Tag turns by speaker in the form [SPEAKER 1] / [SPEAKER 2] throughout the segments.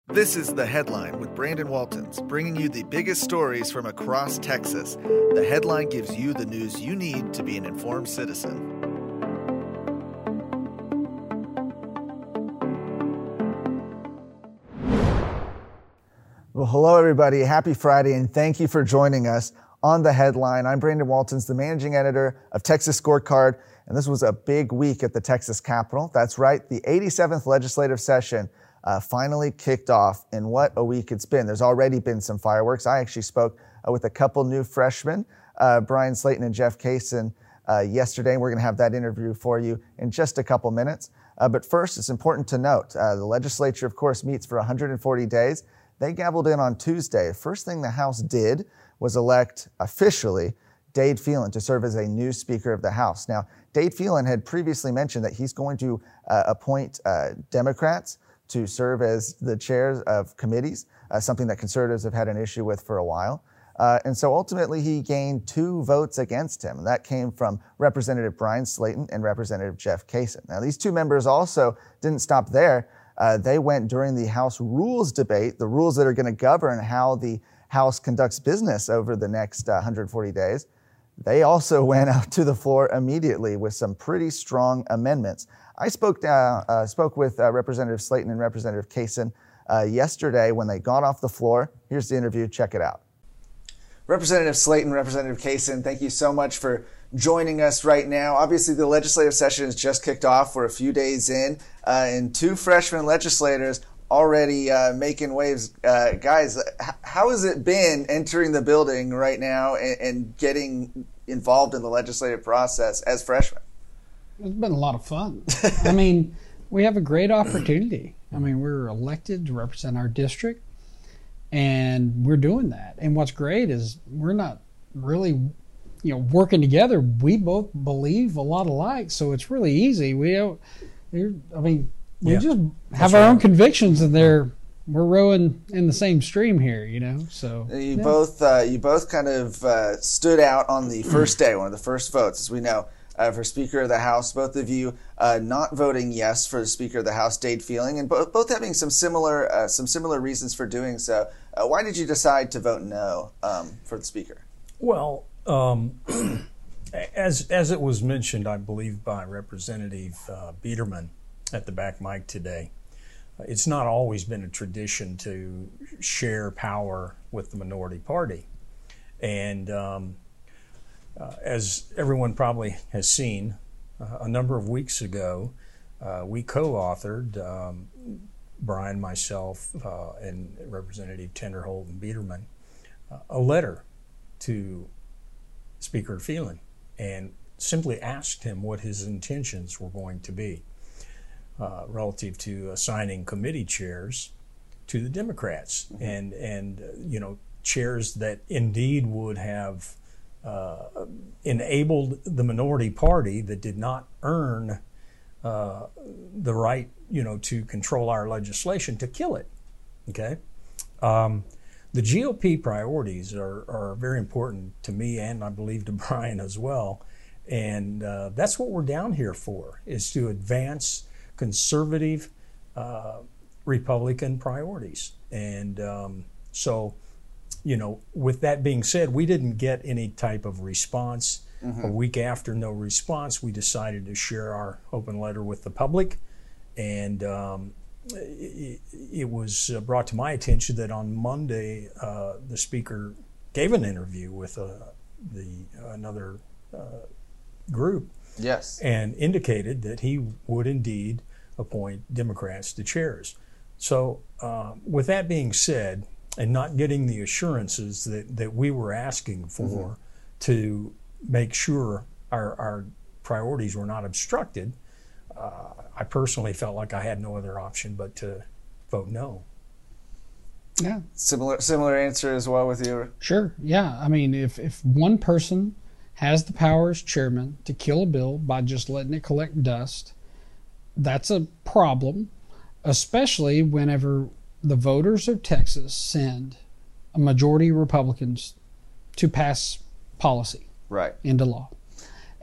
[SPEAKER 1] This is The Headline with Brandon Waltons, bringing you the biggest stories from across Texas. The Headline gives you the news you need to be an informed citizen. Well, hello, everybody. Happy Friday, and thank you for joining us on The Headline. I'm Brandon Waltons, the managing editor of Texas Scorecard, and this was a big week at the Texas Capitol. That's right, the 87th legislative session finally kicked off, and what a week it's been. There's already been some fireworks. I actually spoke with a couple new freshmen, Brian Slayton and Jeff Kaysen, yesterday. We're going to have that interview for you in just a couple minutes. But first, it's important to note, the legislature, of course, meets for 140 days. They gavelled in on Tuesday. First thing the House did was elect officially Dade Phelan to serve as a new Speaker of the House. Now, Dade Phelan had previously mentioned that he's going to appoint Democrats to serve as the chairs of committees, something that conservatives have had an issue with for a while. And so ultimately he gained 2 votes against him. And that came from Representative Brian Slayton and Representative Jeff Kaysen. Now, these 2 members also didn't stop there. They went during the House rules debate, the rules that are going to govern how the House conducts business over the next 140 days. They also went out to the floor immediately with some pretty strong amendments. I spoke with Representative Slayton and Representative Kaysen yesterday when they got off the floor. Here's the interview. Check it out. Representative Slayton, Representative Kaysen, thank you so much for joining us right now. Obviously, the legislative session has just kicked off. We're a few days in, and 2 freshman legislators already making waves. Guys, how has it been entering the building right now and getting involved in the legislative process as freshmen?
[SPEAKER 2] It's been a lot of fun. I mean, we have a great opportunity. I mean, we're elected to represent our district, and we're doing that. And what's great is we're not really, working together. We both believe a lot alike, so it's really easy. We just have our own convictions, and we're rowing in the same stream here, So
[SPEAKER 1] you both kind of stood out on the first day, one of the first votes, as we know. For Speaker of the House, both of you not voting yes for the Speaker of the House, Dade Phelan, and both having some similar reasons for doing so. Why did you decide to vote no for the Speaker?
[SPEAKER 3] Well, as it was mentioned, I believe by Representative Biederman at the back mic today, it's not always been a tradition to share power with the minority party, and as everyone probably has seen, a number of weeks ago, we co-authored, Brian, myself, and Representative Tenderholt and Biederman, a letter to Speaker Phelan and simply asked him what his intentions were going to be relative to assigning committee chairs to the Democrats, and chairs that indeed would have enabled the minority party that did not earn the right, to control our legislation, to kill it. Okay, the GOP priorities are very important to me, and I believe to Brian as well. And that's what we're down here for: is to advance conservative Republican priorities. And so, with that being said, we didn't get any type of response. A week after no response, we decided to share our open letter with the public. And it was brought to my attention that on Monday, the Speaker gave an interview with another group.
[SPEAKER 1] Yes.
[SPEAKER 3] And indicated that he would indeed appoint Democrats to chairs. So with that being said, and not getting the assurances that we were asking for to make sure our priorities were not obstructed, I personally felt like I had no other option but to vote no.
[SPEAKER 2] Yeah.
[SPEAKER 1] Similar answer as well with you.
[SPEAKER 2] Sure. Yeah. I mean, if one person has the power as chairman to kill a bill by just letting it collect dust, that's a problem, especially whenever the voters of Texas send a majority of Republicans to pass policy into law.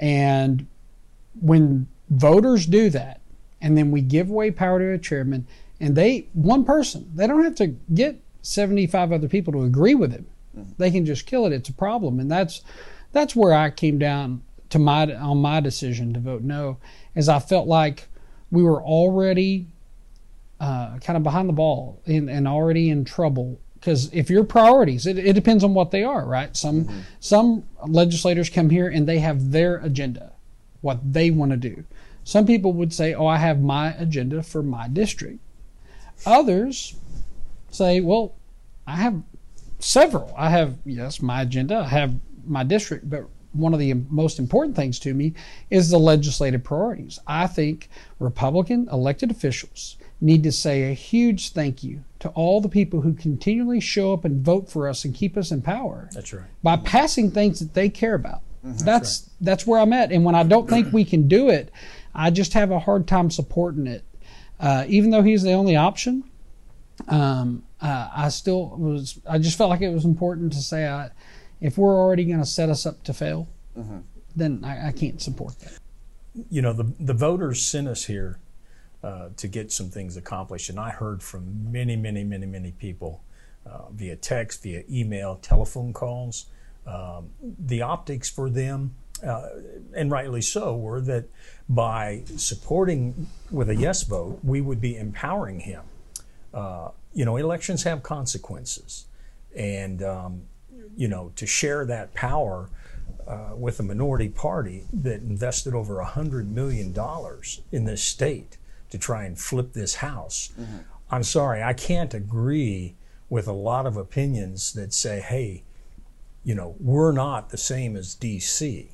[SPEAKER 2] And when voters do that, and then we give away power to a chairman, And one person, they don't have to get 75 other people to agree with him. They can just kill it. It's a problem. And that's where I came down to on my decision to vote no, as I felt like we were already kind of behind the ball and already in trouble. Because if your priorities, it depends on what they are, right? Some legislators come here and they have their agenda, what they want to do. Some people would say, oh, I have my agenda for my district. Others say, well, I have several. I have, yes, my agenda, I have my district, but one of the most important things to me is the legislative priorities. I think Republican elected officials need to say a huge thank you to all the people who continually show up and vote for us and keep us in power.
[SPEAKER 3] That's right.
[SPEAKER 2] By passing things that they care about. That's where I'm at. And when I don't think we can do it, I just have a hard time supporting it. Even though he's the only option, I just felt like it was important to say, if we're already going to set us up to fail, then I can't support that.
[SPEAKER 3] You know, the voters sent us here to get some things accomplished, and I heard from many people via text, via email, telephone calls. The optics for them, and rightly so, were that by supporting with a yes vote, we would be empowering him. You know, elections have consequences, and you know, to share that power with a minority party that invested over $100 million in this state to try and flip this house. I'm sorry, I can't agree with a lot of opinions that say, hey, you know, we're not the same as DC.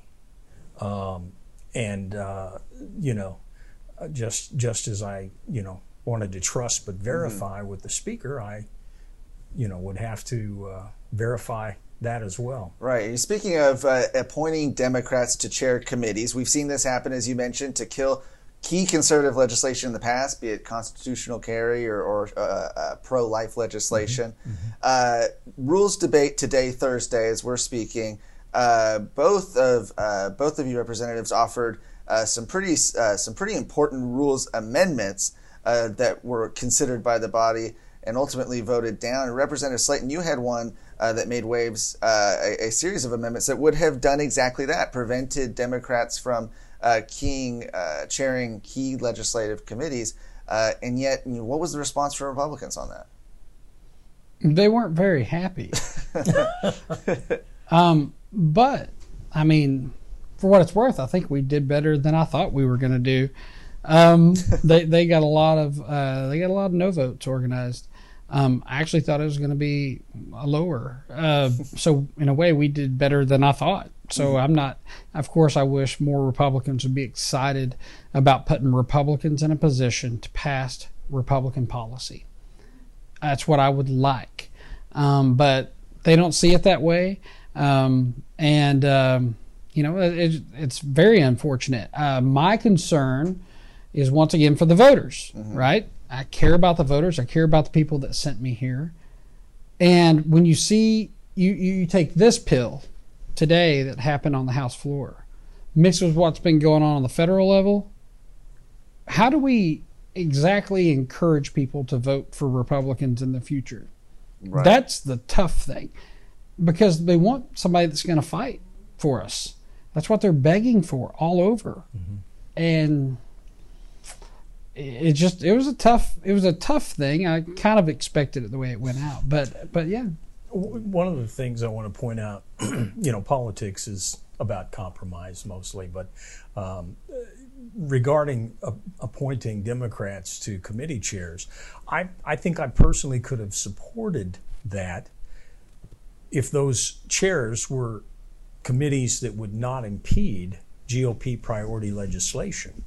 [SPEAKER 3] You know, just as I, you know, wanted to trust but verify with the speaker, I, you know, would have to verify that as well.
[SPEAKER 1] Right. Speaking of appointing Democrats to chair committees, we've seen this happen, as you mentioned, to kill key conservative legislation in the past, be it constitutional carry or pro-life legislation. Rules debate today, Thursday, as we're speaking. Both of you representatives offered some pretty important rules amendments that were considered by the body and ultimately voted down. And Representative Slaton, you had one that made waves, a series of amendments that would have done exactly that, prevented Democrats from chairing key legislative committees. And yet, what was the response from Republicans on that?
[SPEAKER 2] They weren't very happy. But, I mean, for what it's worth, I think we did better than I thought we were going to do. They got a lot of no votes organized. I actually thought it was going to be lower. So in a way, we did better than I thought. So of course, I wish more Republicans would be excited about putting Republicans in a position to pass Republican policy. That's what I would like. But they don't see it that way. You know, it's very unfortunate. My concern is once again for the voters, right? I care about the voters. I care about the people that sent me here. And when you see, you take this pill today that happened on the House floor, mixed with what's been going on the federal level, how do we exactly encourage people to vote for Republicans in the future? Right. That's the tough thing, because they want somebody that's going to fight for us. That's what they're begging for all over. And it was a tough thing. I kind of expected it the way it went out, but yeah.
[SPEAKER 3] One of the things I want to point out, you know, politics is about compromise mostly, but regarding appointing Democrats to committee chairs, I think I personally could have supported that if those chairs were committees that would not impede GOP priority legislation.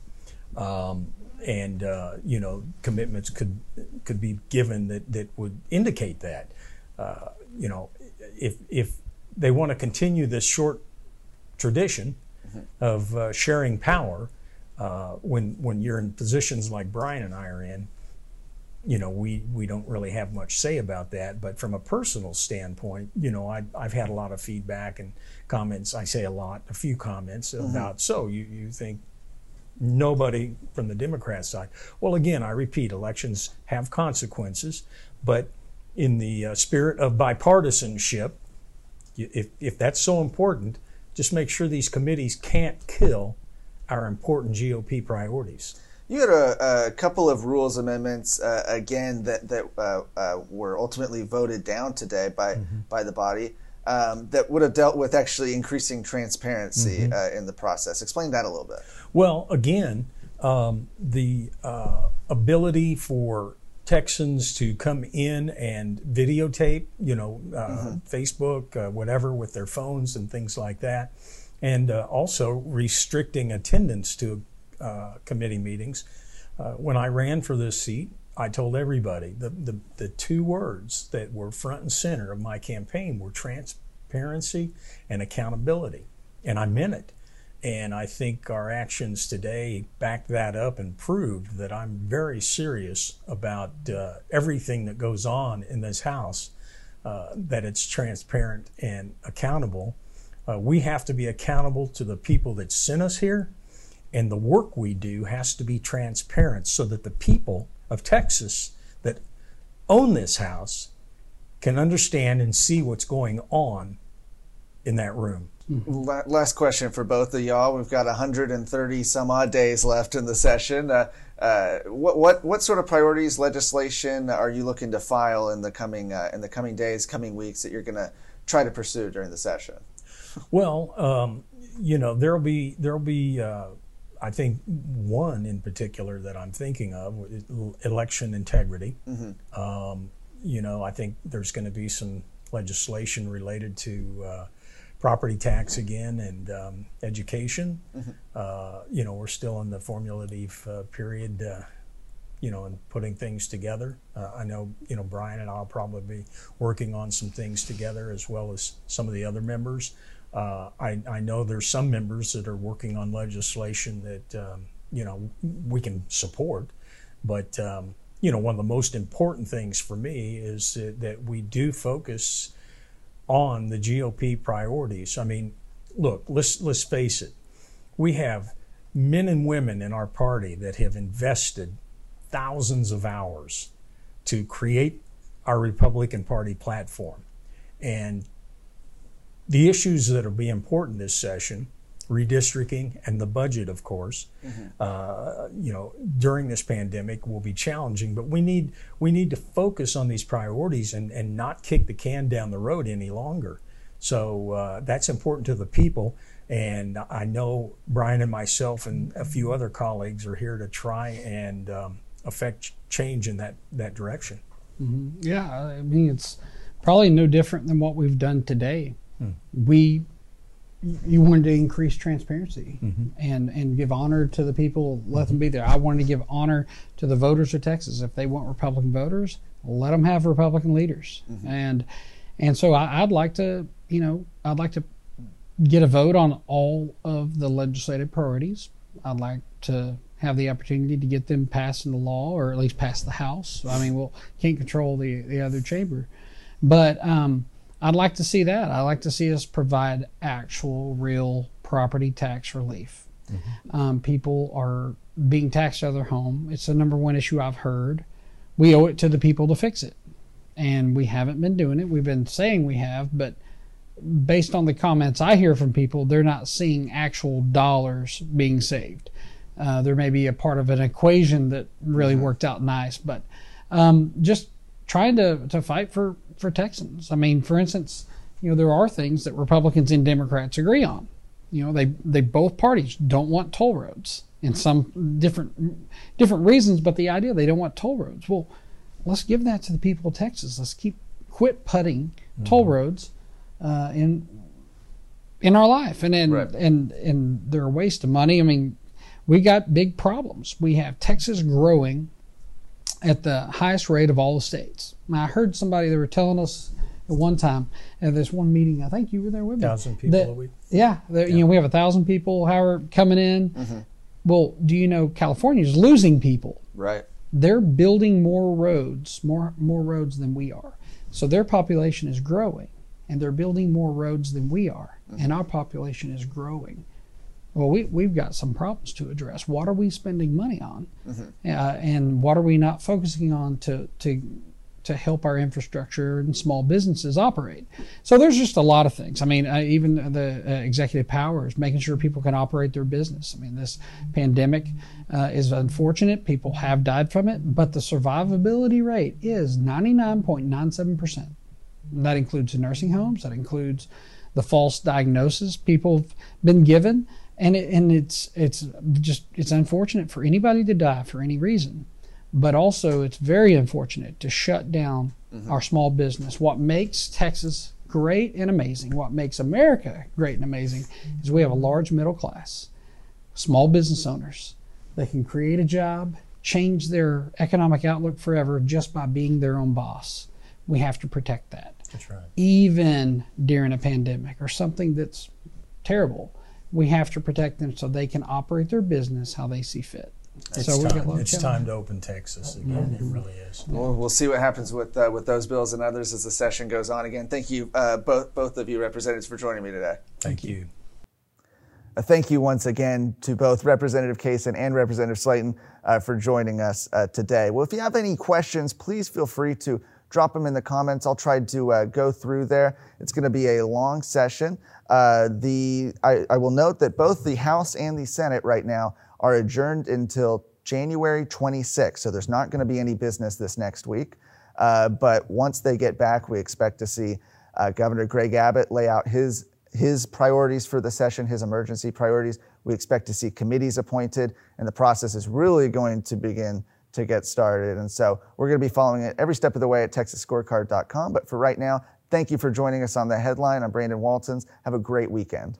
[SPEAKER 3] You know, commitments could be given that would indicate that. You know, if they want to continue this short tradition of sharing power, when you're in positions like Brian and I are in, you know, we don't really have much say about that. But from a personal standpoint, you know, I've had a lot of feedback and comments. I say a few comments about, so you think Nobody from the Democrat side. Well, again, I repeat, elections have consequences, but in the spirit of bipartisanship, if that's so important, just make sure these committees can't kill our important GOP priorities.
[SPEAKER 1] You had a couple of rules amendments, again, that were ultimately voted down today by the body that would have dealt with actually increasing transparency in the process. Explain that a little bit. Well,
[SPEAKER 3] again, the ability for Texans to come in and videotape, Facebook, whatever, with their phones and things like that, and also restricting attendance to committee meetings. When I ran for this seat, I told everybody the two words that were front and center of my campaign were transparency and accountability, and I meant it. And I think our actions today back that up and proved that I'm very serious about everything that goes on in this House, that it's transparent and accountable. We have to be accountable to the people that sent us here, and the work we do has to be transparent so that the people of Texas that own this House can understand and see what's going on in that room.
[SPEAKER 1] Last question for both of y'all. We've got 130 some odd days left in the session. What sort of priorities, legislation are you looking to file in the coming days, coming weeks that you're going to try to pursue during the session?
[SPEAKER 3] Well, there'll be I think one in particular that I'm thinking of is election integrity. I think there's going to be some legislation related to property tax again and education. We're still in the formulative period, and putting things together. I know, Brian and I'll probably be working on some things together as well as some of the other members. I know there's some members that are working on legislation that, we can support. But, one of the most important things for me is that we do focus on the GOP priorities. I mean, look, let's face it. We have men and women in our party that have invested thousands of hours to create our Republican Party platform. And the issues that will be important this session, redistricting and the budget, of course, during this pandemic will be challenging, but we need to focus on these priorities and not kick the can down the road any longer. So that's important to the people. And I know Brian and myself and a few other colleagues are here to try and affect change in that direction.
[SPEAKER 2] Yeah, I mean, it's probably no different than what we've done today. You wanted to increase transparency and give honor to the people, let them be there. I wanted to give honor to the voters of Texas. If they want Republican voters, let them have Republican leaders. And so I'd like to, get a vote on all of the legislative priorities. I'd like to have the opportunity to get them passed into law, or at least pass the House. I mean, we can't control the other chamber, but I'd like to see that. I'd like to see us provide actual, real property tax relief. People are being taxed out of their home. It's the number one issue I've heard. We owe it to the people to fix it. And we haven't been doing it. We've been saying we have, but based on the comments I hear from people, they're not seeing actual dollars being saved. There may be a part of an equation that really worked out nice, but just trying to fight for Texans. I mean, for instance, there are things that Republicans and Democrats agree on. They both parties don't want toll roads in some different reasons, but the idea they don't want toll roads. Well, let's give that to the people of Texas. Let's quit putting toll roads in our life, and they're a waste of money. I mean, we got big problems. We have Texas growing at the highest rate of all the states. Now, I heard somebody, they were telling us at one time at this one meeting, I think you were there with me.
[SPEAKER 3] 1,000 people a week.
[SPEAKER 2] Yeah, we have 1,000 people, however, coming in. Well, do you know California is losing people?
[SPEAKER 1] Right.
[SPEAKER 2] They're building more roads than we are. So their population is growing, and they're building more roads than we are, and our population is growing. well, we've got some problems to address. What are we spending money on? And what are we not focusing on to help our infrastructure and small businesses operate? So there's just a lot of things. I mean, even the executive powers, making sure people can operate their business. I mean, this pandemic is unfortunate. People have died from it, but the survivability rate is 99.97%. That includes the nursing homes. That includes the false diagnosis people have been given. And it's unfortunate for anybody to die for any reason. But also, it's very unfortunate to shut down our small business. What makes Texas great and amazing, what makes America great and amazing, is we have a large middle class, small business owners that can create a job, change their economic outlook forever just by being their own boss. We have to protect that.
[SPEAKER 3] That's right.
[SPEAKER 2] Even during a pandemic or something that's terrible, we have to protect them so they can operate their business how they see fit.
[SPEAKER 3] It's time to open Texas again. It really is.
[SPEAKER 1] Well, we'll see what happens with those bills and others as the session goes on. Again, thank you, both of you representatives, for joining me today.
[SPEAKER 3] Thank you.
[SPEAKER 1] Thank you once again to both Representative Cason and Representative Slaton for joining us today. Well, if you have any questions, please feel free to drop them in the comments. I'll try to go through there. It's going to be a long session. I will note that both the House and the Senate right now are adjourned until January 26th. So there's not going to be any business this next week. But once they get back, we expect to see Governor Greg Abbott lay out his priorities for the session, his emergency priorities. We expect to see committees appointed, and the process is really going to begin to get started. And so we're going to be following it every step of the way at TexasScorecard.com. But for right now, thank you for joining us on The Headline. I'm Brandon Waltons. Have a great weekend.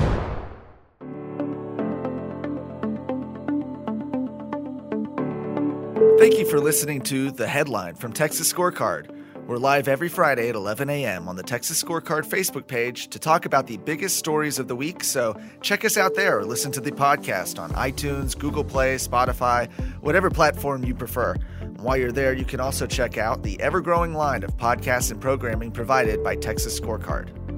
[SPEAKER 1] Thank you for listening to The Headline from Texas Scorecard. We're live every Friday at 11 a.m. on the Texas Scorecard Facebook page to talk about the biggest stories of the week, so check us out there or listen to the podcast on iTunes, Google Play, Spotify, whatever platform you prefer. And while you're there, you can also check out the ever-growing line of podcasts and programming provided by Texas Scorecard.